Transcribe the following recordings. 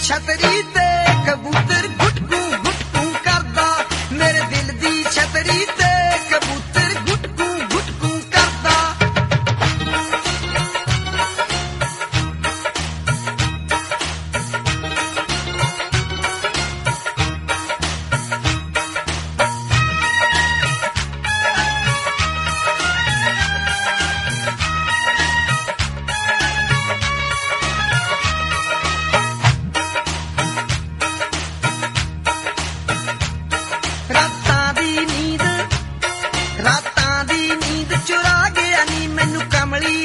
छतरी ते कबूतर गुटकू गुटकू करदा मेरे दिल दी छतरी ते कबूतर गुटकू गुटकू करदा रातां दी नींद चुरा गया नी मैनू कमली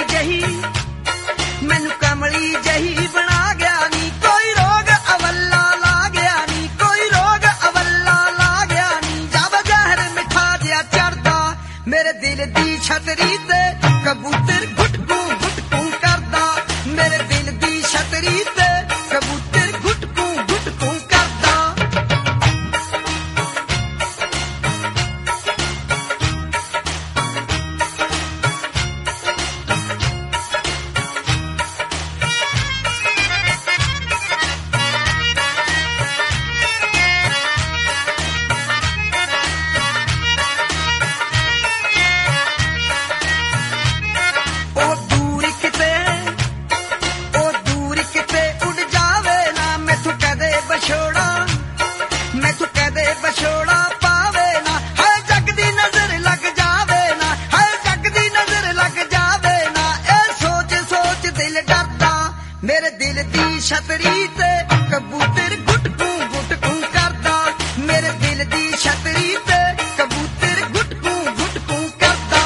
जही बना गया नी कोई रोग अवल्ला ला गया नी कोई रोग अवल्ला ला गया नी जब जहर मिठा जिहा चढ़दा मेरे दिल दी छतरी ते कबूतर गुटकू गुटकू करदा मेरे दिल दी छतरी ते कबूतर गुटकू गुटकू करदा बछोड़ा पावे ना है जग दी नजर लग जावे ना है जग दी नजर लग जावे ना ए सोच सोच दिल डरदा मेरे दिल दी छतरी ते कबूतर गुटकू गुटकू करदा मेरे दिल दी छतरी ते कबूतर गुटकू गुटकू करदा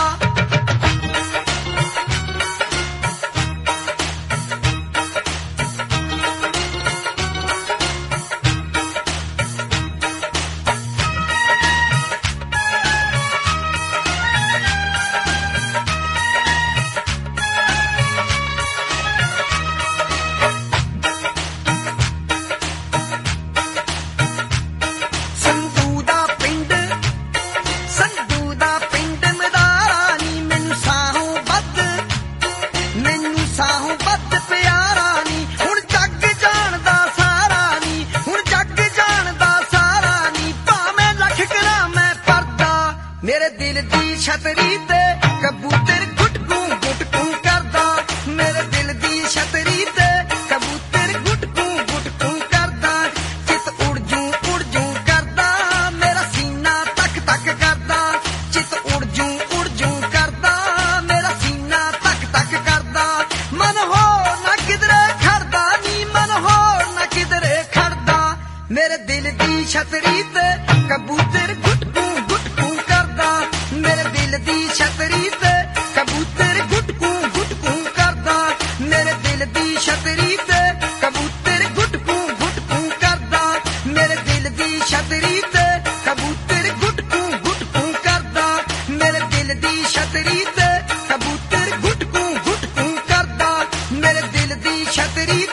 मेरे दिल दी छतरी ते कबूतर गुटकू गुटकू करदा मेरे दिल दी छतरी ते कबूतर गुटकू गुटकू करदा चित उड़ जू करदा मेरा सीना तक तक करदा चित उड़ जू करदा मेरा सीना तक तक करदा मन हो ना किधरे खड़दा नी मन हो ना किधरे खड़दा मेरे दिल दी छतरी ते कबूतर गुटकू गुटकू करदा मेरे दिल दी छतरी ते कबूतर गुटकू गुटकू करदा मेरे दिल दी छतरी ते कबूतर गुटकू गुटकू करदा मेरे दिल दी छतरी ते कबूतर गुटकू गुटकू करदा मेरे दिल दी छतरी ते कबूतर गुटकू गुटकू करदा मेरे दिल दी छतरी